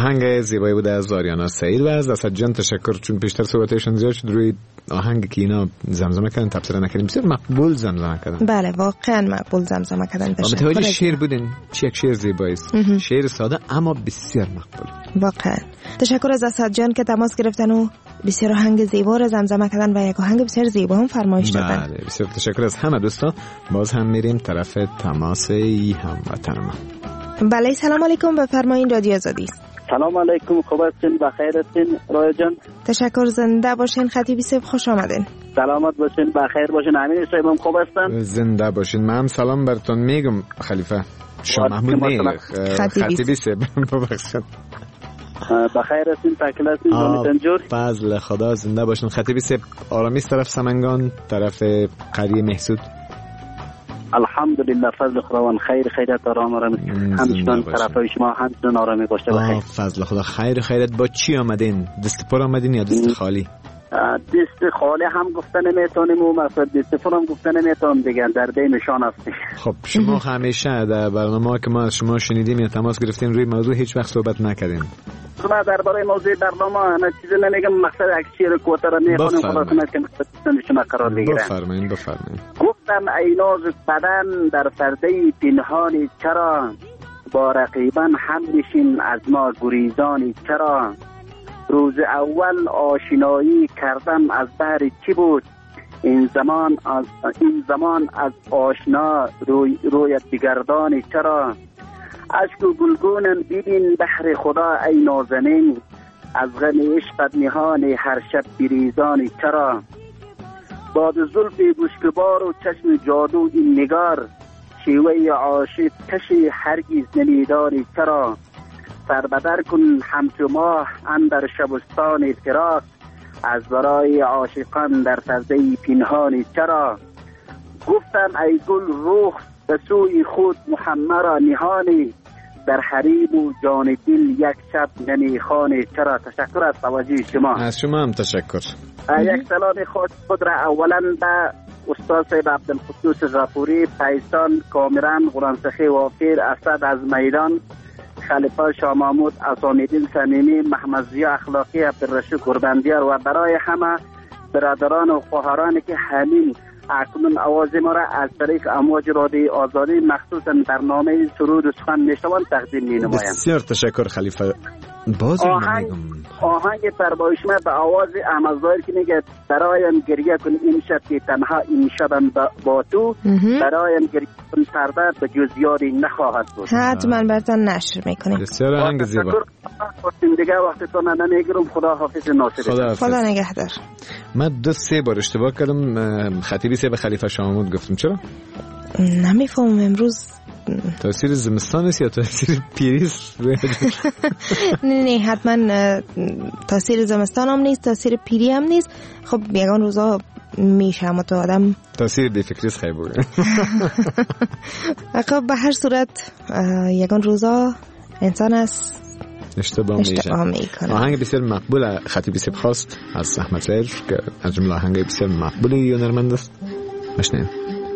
آهنگ زیبایی بوده از آریانا سعید و از اسد جان تشکر، چون پیشتر صحبتشون زیاد شد روی آهنگی که اینا زمزمه کردن تبصره نکردیم، بسیار مقبول زمزمه کردن. بله واقعا مقبول زمزمه کردن. متوجه شعر بودین، چه یک شعر زیبایی است، شعر ساده اما بسیار مقبول. واقعا تشکر از اسد جان که تماس گرفتن و بسیار آهنگ زیبا رو زمزمه کردن و یک آهنگ بسیار زیبا هم فرمایش دادن. بله بسیار تشکر از همه دوستان. باز هم میریم طرف تماس هموطن ما. بله سلام علیکم، بفرمایید رادیو آزادی است. سلام علیکم، خوب هستین؟ بخیر هستین رایو جان؟ تشکر، زنده باشین. خطیبی صاحب خوش آمدین. سلامت باشین، بخیر باشین. امین صاحب هم خوب هستن؟ زنده باشین. من سلام براتون میگم خلیفه شاه محمود میگم خطیبی صاحب ببخشید. بخیر هستین؟ تکل هستین؟ جانتان جور؟ فضل خدا، زنده باشین. خطیبی صاحب آرامیست طرف سمنگان، طرف قریه محسود؟ الحمدلله فضل خداوند خیریت آرام همچنان طرفای شما همچنان آرامی باشه. بخیر فضل خدا. خیرت. با چی آمدین؟ دست پر آمدین یا دست خالی؟ دست خالی هم گفته نمیتونیم و مقصد دست پر هم گفته نمیتونم دیگه، در بینشان هستیم. خب شما همیشه در برنامه که ما شما شنیدیم یا تماس گرفتیم روی موضوع هیچ وقت صحبت نکردیم. ما درباره موضوع برنامه من چیزی نمیگم، مقصد اکشیر کوتا را میخوانم خدا کنه که مقصد شما قرار بگیرم. بفرمایید. گفتم ای نازک بدن در پرده پنهانی چرا، با رقیبان هم نشین از ما گریزانی چرا، روز اول آشنایی کردم از بهر چی بود، این زمان از آشنا رویت بگردانی چرا، اشک و گلگونم ببین بحر خدا ای نازنین، از غم عشقت نهان هر شب بریزانی چرا، باد زلف گوشگبار و چشم جادو این نگار، شیوه عاشق کشی هرگز نمیدانی چرا، سربدر کن همچو ماه اندر شبستان فراق، از برای عاشقان در پرده پنهانی چرا، گفتم ای گل روح به سوی خود محمد را نهانی، در حریم و جان دل یک شب نمیخوانی چرا. تشکر از توجه شما. از شما هم تشکر. یک سلام خود را اولا به استاد صاحب عبدالقدوس غفوری، پیستان کامران، قرآنسخی وافیر، اسد از میدان، خلیفه شاه محمود، اسانیدین صمیمی، محمد ضیا اخلاقی، عبدالرشید قرباندیار و برای همه برادران و خواهرانی که همین اکنون آواز ما را از طریق امواج رادیوی آزادی مخصوصا برنامه سرود و سخن میشنوند تقدیم می نمایم. بسیار تشکر خلیفه. آهنگ فرمایشمه به آواز احمد ظاهر که میگه برایم گریه کن این شب که تنها این شبم با تو، برایم گریه کن فردا به جز یاری نخواهد بود. حتما براتون نشر میکنیم. بسیار آهنگ زیبا. دیگه وقتتون نمیگیرم. خدا حافظ ناصر. خدا نگهدار. من 2-3 بار اشتباه کردم. خطیبی صاحب خلیفه شاه محمود گفتم. چرا؟ نمیفهمم امروز تاثیر زمستان است یا تاثیر پیری است؟ نه حتما تاثیر زمستان هم نیست، تاثیر پیری هم نیست. خب یگان روزا میشه اما تو آدم تاثیر دی فکریست خیلی بوده. خب به هر صورت یگان روزا انسان است اشتباه میکنه. آهنگ بسیار مقبول خطیبی صاحب خواست از احمد ظاهر که از جمله آهنگ بسیار مقبولی یا هنرمند است. مشنیم.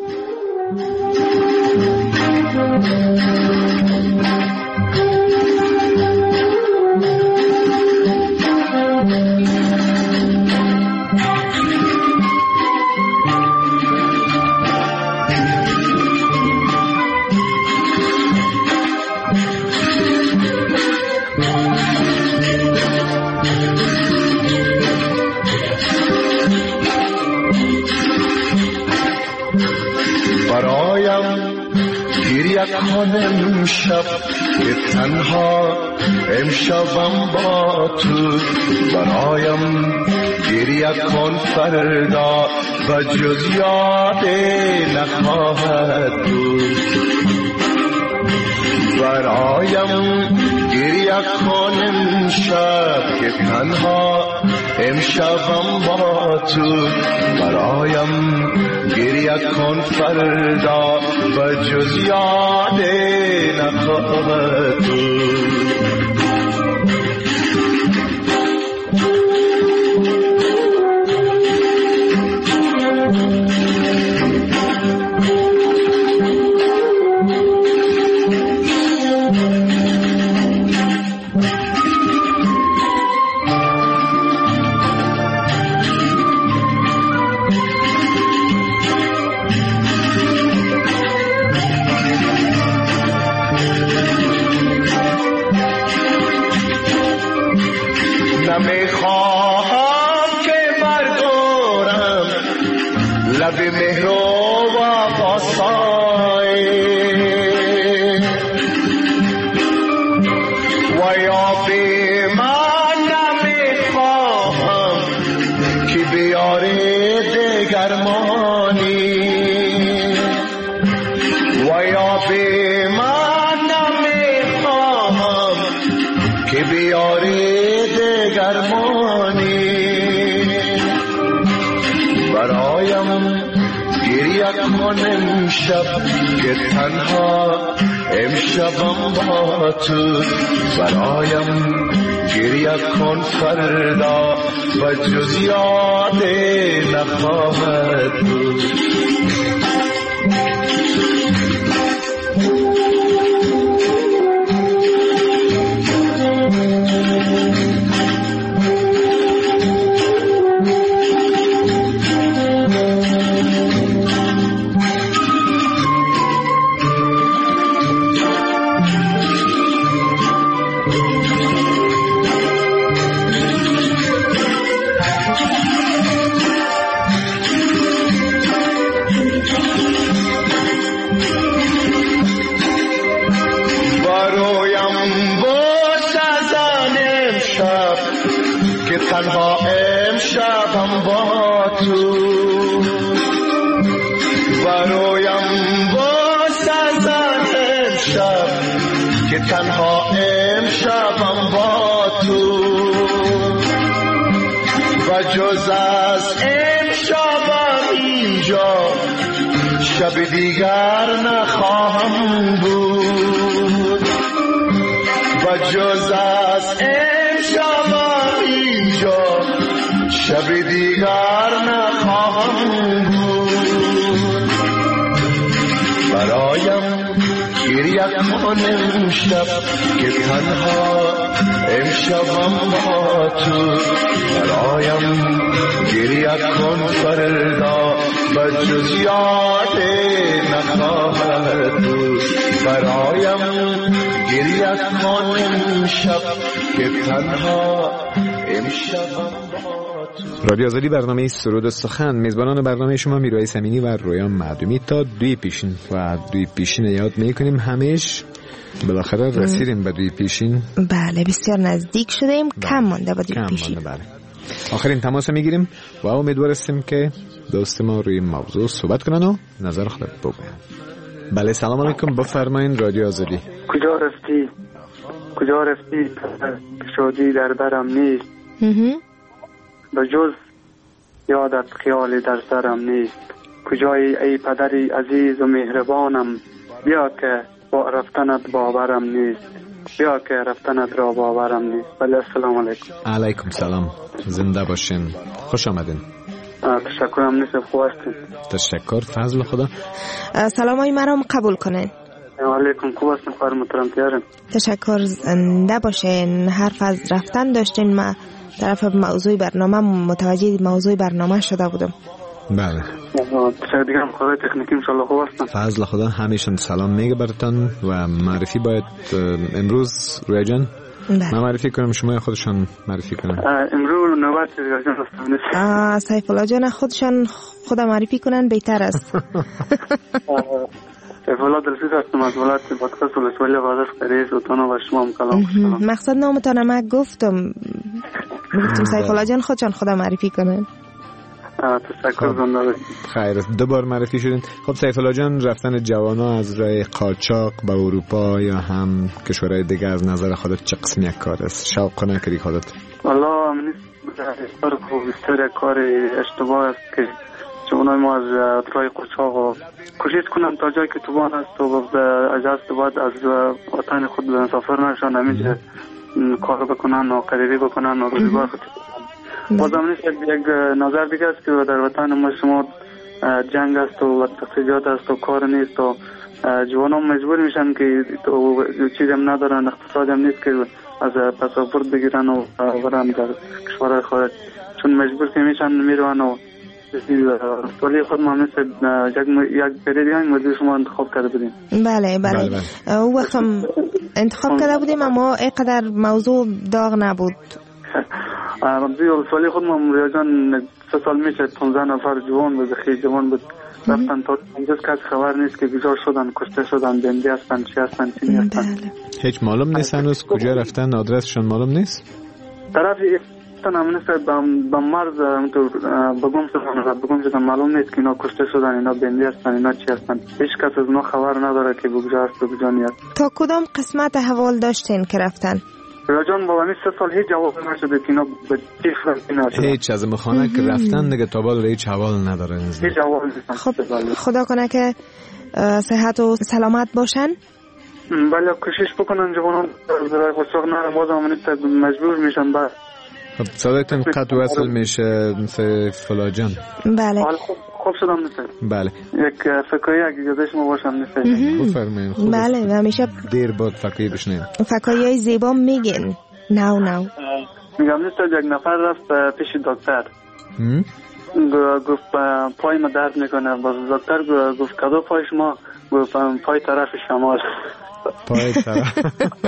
کنم شب که تنها امشبم با تو، برایم گریه کن فردا و جز یاد نخواهد بود، برایم گریه کن امشب که تنها امشبم با تو، برایم گریه کن فردا و جز یاد نخواهد بود. مهر و وفای و یا به من نمیخواهم که بیاره دگرمانی و یا به من نمیخواهم که بیاره دگرمانی برایم گریه کن امشب که تنها امشبم با تو برایم گریه کن فردا و جز یاد نخواهد بود تنها امشبم با تو برایم باز از امشب که تنها امشبم با تو و جز از امشبم اینجا شب دیگر نخواهم بود و جز از امشبم اینجا شب دیگر نخواهم بود برایم گریه کن امشب که تنها امشبم با تو برایم گریه کن فردا و جز یاد نخواهد بود برایم گریه کن امشب که تنها رادیو آزادی برنامه سرود سخن. میزبانان برنامه شما میرواعی امینی و رویان معدومی. تا دوی پیشین یاد میکنیم همیش بالاخره رسیدیم به دوی پیشین. بله بسیار نزدیک شدیم. کم مانده به دوی پیشین. بله. آخرین تماس میگیریم و امیدوار هستیم که دوست ما روی موضوع صحبت کنن و نظر خود بگن. بله سلام علیکم، بفرمایید. رادیو آزادی. کجا رفتی شادی در برم نیست به جز یادت خیالی در سرم نیست کجایی ای پدری عزیز و مهربانم بیا که با رفتنت باورم نیست بیا که رفتنت را باورم نیست. بله السلام علیکم. علیکم سلام، زنده باشین، خوش آمدین. تشکرم نیست، خوب هستین. تشکر، فضل خدا. سلام های مرام قبول کنین. علیکم، خوب هستین خواهر محترم تیارم. تشکر، زنده باشین. حرف از رفتن داشتین، ما طرف موضوع برنامه متوجه موضوع برنامه شده بودم. بله دیگه هم خدای تکنیکی انشالله خوب هستن. فضل خدا همیشون سلام میگه براتون و معرفی باید امروز رویا جان من معرفی کنم شما خودشان معرفی کنن. امروز نوبت رویا جان هستن. سیف الله جان خودشان خدا معرفی کنن بهتر است. سیف الله درسیز هستم از ولایت پادکست ولسوالی وادش قریز و تانا و شما هم کلام خوشتلم. مقصد نامتانه من گفتم سیف الله جان خودشان خدا معرفی کنن. تشکر زنده. خیر، دوبار معرفی شدین. خب سیف الله جان، رفتن جوانا از راه قاچاق به اروپا یا هم کشورهای دیگه از نظر خودت چه قسم یک کار است؟ شوق نکردی خودت؟ والله من بسیار کار اشتباه است که چون ما از راه قاچاق و کوشش کنم تا جایی که توان است و اجازه باید از وطن خود مسافر نشن، همینجا کار بکنن و قریبی بکنن و روزگار خود بازم نیست. یک نظر دیگه است که در وطن ما شما جنگ است و تقصیجات است و کار نیست و جوانان مجبور میشن که چیزی هم ندارن، اقتصاد هم نیست که از پاسپورت بگیرن و برن در کشورهای خارج، چون مجبور که میشن میرون و ولی خود ما مثل یک پریدی هم مجبور شما انتخاب کرده بودیم. بله او وقت هم انتخاب کرده بودیم اما اینقدر موضوع داغ نبود. ولی خود ما ریا جان 3 سال میشه 15 نفر جوان بود، خیلی جوان بود، رفتن تا امروز کسی خبر نیست که کجا شدن، کشته شدن، زنده هستن، چی هستن، چی نیستن. هیچ معلوم نیست هنوز کجا رفتن، آدرسشون معلوم نیست. طرف هم نیست به مرز بگم شدن، معلوم نیست که اینا کشته شدن، اینا زنده هستن، اینا چی هستن. هیچ کس از اونا خبر نداره که کجا هست و کجا نیست. تا کدام قسمت حوال داشتین که رفتن؟ راجان بابا 3 سال هیچ جواب نشده که اینا به چی خرد هیچ از مخانه که رفتن دیگه تا بالا هیچ حوال نداره. هیچ جواب نیستن. خب خدا کنه که صحت و سلامت باشن. بله کوشش بکنن جوانان برای خسرو نه باز هم مجبور میشن. بعد خب صدایتون قطع و وصل میشه مثل فلاجان. بله خوب شدم مثل. بله یک فکایی اگه گذاشت ما باشم مثل. بفرمایید. بله و همیشه دیر بعد فکایی بشنیم. فکایی زیبا میگن. نو میگم نیست یک نفر رفت پیش دکتر. گفت پای ما درد میکنه. باز دکتر گفت کدو پای شما؟ گفت پای طرف شمال. پای طرف.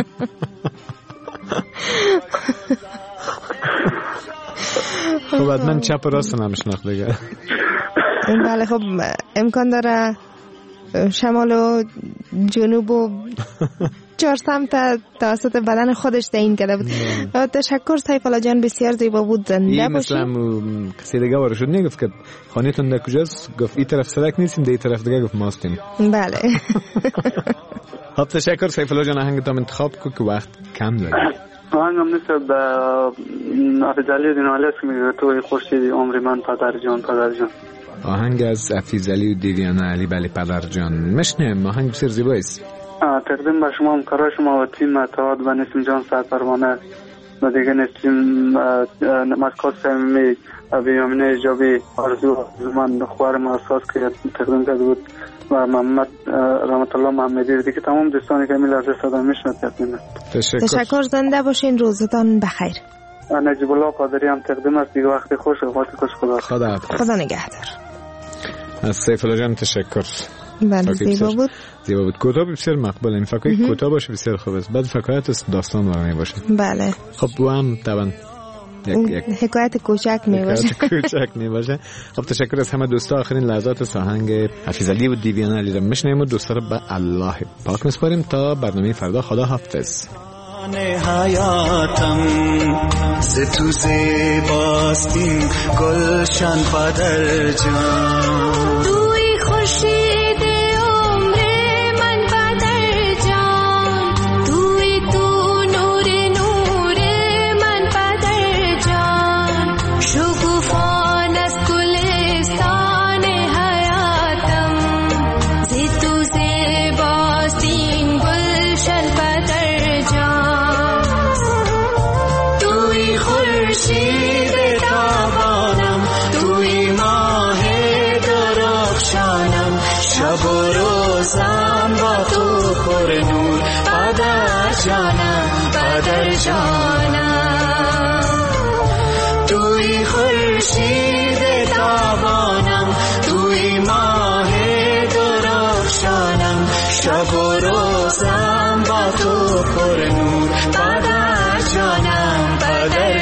خب حتما چپ و راست نمیشناخت دیگه. بله خب امکان داره شمال و جنوب و 4 سمت توسط بدن خودش تعیین کرده بود. تشکر سیفالله جان، بسیار زیبا بود. زنده باشید. مثلا کسی دیگه وارد شد نگفت که خانه‌تون در کجاست؟ گفت این طرف سرک نیستیم، در این طرف دیگه گفت ماستیم. بله. خب تشکر سیفالله جان، آهنگتون انتخاب کن که وقت کم داریم. آهنگم نیست به افیزعلی دینالیس میگه توی خورشید عمر من پدر جان. آهنگ از افیزعلی و دیویان علی. بله پدر جان مشنیم. آهنگ بسیار زیبایی است. تقدیم به شما همکارای شما و تیم اتحاد و نسیم جان سرپروانه و دیگه نسیم مسکات صمیمی بیامینه ایجابی آرزو من خوار محساس که تقدیم کرده بود و محمد رحمت الله محمدی دیگه تمام دوستانی که میل عرض صدا میشناسید. تشکر. زنده باشین. روزتان بخیر. نجیب الله قادری هم تقدیم است. دیگه وقت خوش خدا نگهدار. از سیفالله جان تشکر. بله زیبا بود. کوتاه بسیار مقبول. این فکایی کوتاه باشه بسیار خوب است. بعد فکایت است داستان ورمی باشه. بله. خب او هم طبعا یک حکایت کوچک می باشه. خب تشکر از همه دوستا. آخرین لحظات آهنگ افیزعلی و دیویان علی را میشنیم و دوستا رو به الله پاک میسپاریم تا برنامه فردا. خدا حافظ. حیاتم ز تو زیباستین گلشن پدر جان. توی خورشید عمر من پدر جان. توی تو نور من پدر جان. شکوفان از گلستان حیاتم ز تو زیباستین گلشن پدر جان. خورشید تابانم توی ماه درخشانم. شب و روزم با تو پر نور پدر جانم. توی خورشید تابانم توی ماه درخشانم. شب و روزم با تو پر نور پدر جانم. پدر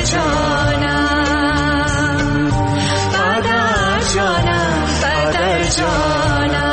جانم.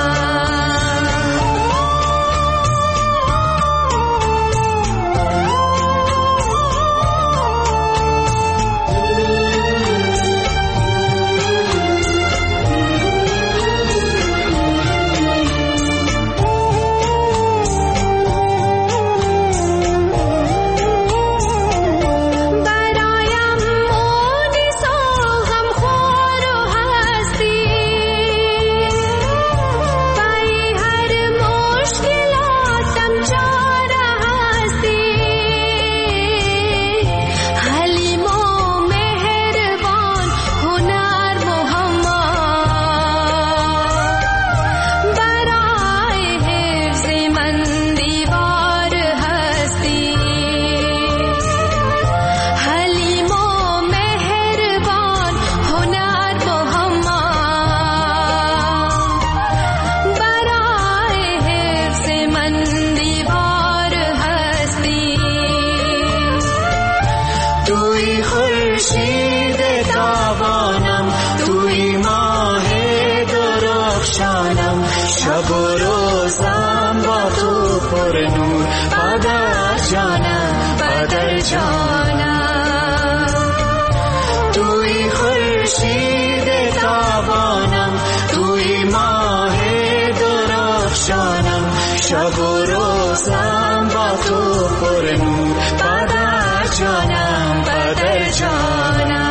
شب و روزم با تو پر نور پدر جانم پدر جانم توی خورشید تابانم توی ماه درخشانم شب و روزم با تو پر نور پدر جانم پدر جانم